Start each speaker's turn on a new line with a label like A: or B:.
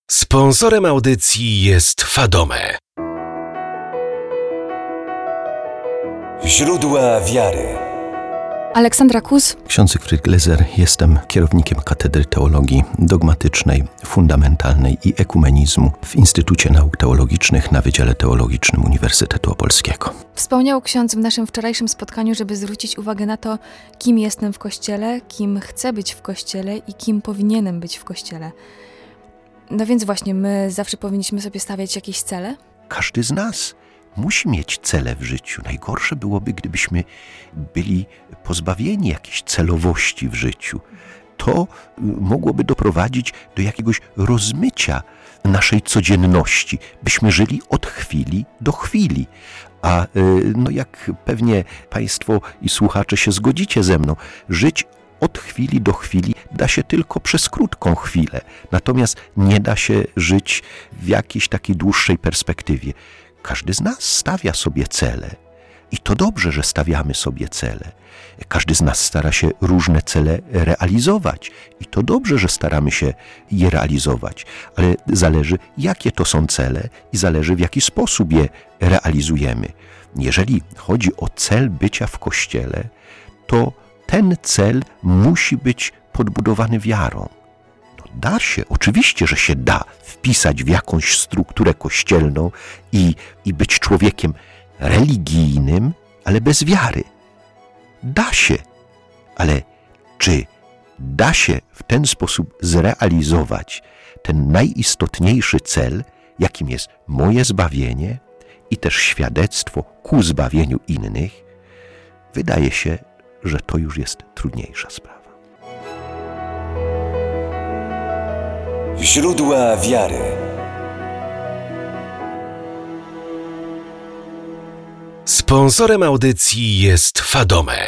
A: Sponsorem audycji jest Fadome.
B: Źródła wiary.
C: Aleksandra Kus.
D: Ksiądz Zygfryd Glezer, jestem kierownikiem Katedry Teologii Dogmatycznej, Fundamentalnej i Ekumenizmu w Instytucie Nauk Teologicznych na Wydziale Teologicznym Uniwersytetu Opolskiego.
C: Wspomniał ksiądz w naszym wczorajszym spotkaniu, żeby zwrócić uwagę na to, kim jestem w Kościele, kim chcę być w Kościele i kim powinienem być w Kościele. No więc właśnie, my zawsze powinniśmy sobie stawiać jakieś cele?
D: Każdy z nas musi mieć cele w życiu. Najgorsze byłoby, gdybyśmy byli pozbawieni jakiejś celowości w życiu. To mogłoby doprowadzić do jakiegoś rozmycia naszej codzienności, byśmy żyli od chwili do chwili. A jak pewnie Państwo i słuchacze się zgodzicie ze mną, żyć od chwili do chwili da się tylko przez krótką chwilę, natomiast nie da się żyć w jakiejś takiej dłuższej perspektywie. Każdy z nas stawia sobie cele i to dobrze, że stawiamy sobie cele. Każdy z nas stara się różne cele realizować i to dobrze, że staramy się je realizować, ale zależy, jakie to są cele i zależy, w jaki sposób je realizujemy. Jeżeli chodzi o cel bycia w Kościele, to ten cel musi być podbudowany wiarą. Da się, oczywiście, że się da wpisać w jakąś strukturę kościelną i być człowiekiem religijnym, ale bez wiary. Da się, ale czy da się w ten sposób zrealizować ten najistotniejszy cel, jakim jest moje zbawienie i też świadectwo ku zbawieniu innych? Wydaje się, że to już jest trudniejsza sprawa.
B: Źródła wiary.
A: Sponsorem audycji jest Fadome.